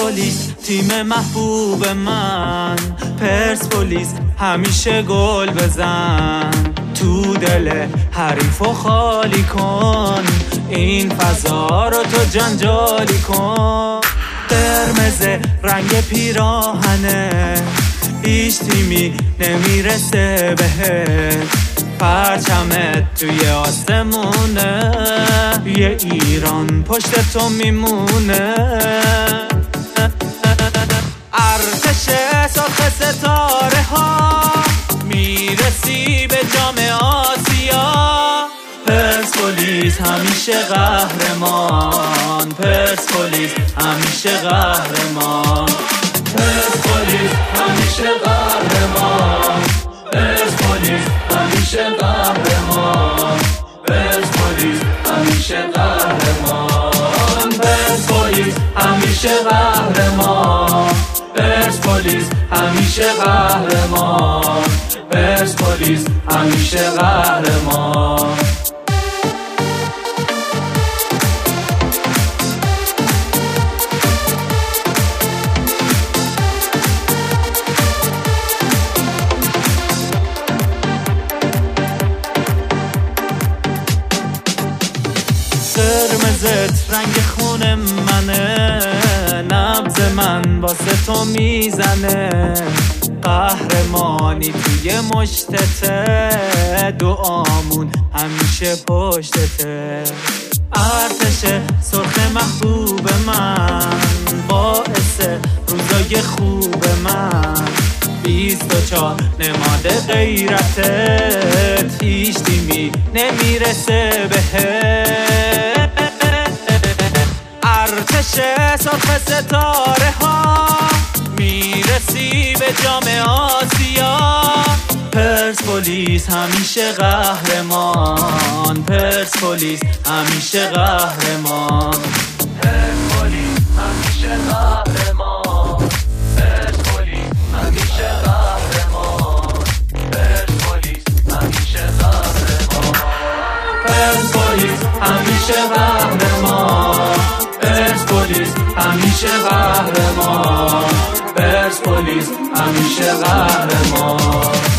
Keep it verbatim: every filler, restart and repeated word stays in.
پرسپولیس تیم محبوب من، پرسپولیس همیشه گل بزن، تو دل حریفو خالی کن، این فضا رو تو جنجالی کن. قرمز رنگ پیراهنه، هیچ تیمی نمیرسه بهت، پرچمت توی آسمونه، یه ایران پشت تو میمونه. ارتش سرخ ستاره ها، میرسی به جام آسیا. پرسپولیس همیشه قهرمان، پرسپولیس همیشه قهرمان، پرسپولیس همیشه قهرمان، پرسپولیس همیشه قهرمان، پرسپولیس همیشه قهرمان، پرسپولیس همیشه قهرمان، پرسپولیس همیشه قهرمان، پرسپولیس همیشه قهرمان. قرمزت رنگ خون منه، نبض من واسه تو میزنه، قهرمانی توی مشتته، دعامون همیشه پشتته. ارتش سرخ محبوب من، باعث روزای خوب من، بیست و چهار نماد غیرتت، هیچ تیمی نمیرسه بهت. ارتش سرخ ستاره ها، میرسی به جام آسیا. پرسپولیس همیشه قهرمان، پرسپولیس همیشه قهرمان، پرسپولیس همیشه قهرمان، پرسپولیس همیشه قهرمان، پرسپولیس همیشه قهرمان، پرسپولیس همیشه قهرمان، پرسپولیس همیشه قهرمان، پرسپولیس همیشه قهرمان.